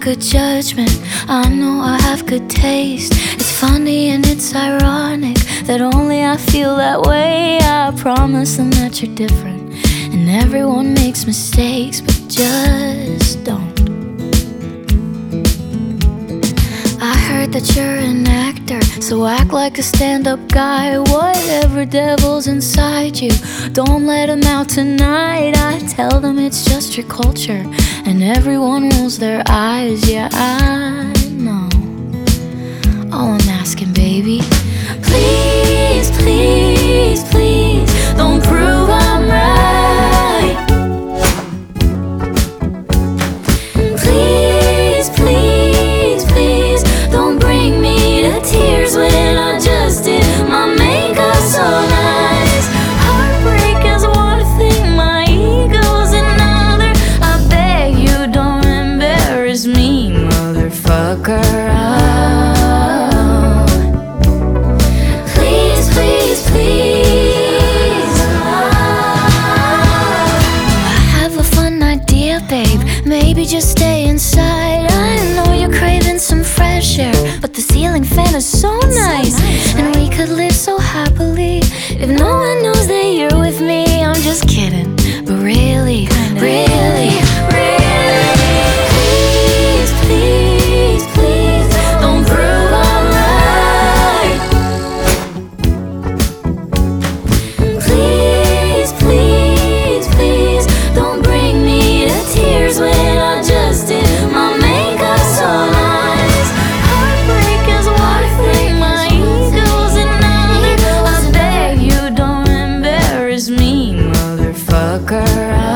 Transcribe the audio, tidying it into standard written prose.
good judgment, I know I have good taste. It's funny and it's ironic that only I feel that way. I promise them that you're different, and everyone makes mistakes, but just don't. I heard that you're an actor, so act like a stand-up guy. Whatever devil's inside you, don't let him out tonight. I tell them it's just your culture, and everyone rolls their eyes. Yeah, I know. All I'm asking, baby, please, please, please, don't prove I'm right. Please, please, please, don't bring me to tears when I just did my makeup so nice. Heartbreak is one thing, my ego's another. I beg you don't embarrass me, motherfucker. Please, please, please. I have a fun idea, babe. Maybe just stay inside. I know you're craving some fresh air, but the ceiling fan is so nice, and we could live so happily if no one knows that you're with me. I'm just kidding, but really, really, really, please, please, please, don't prove I'm right. Please, please, please, don't bring me to tears when I just did my makeup so nice. Heartbreak is one thing, my ego's another. I beg you don't embarrass me, motherfucker.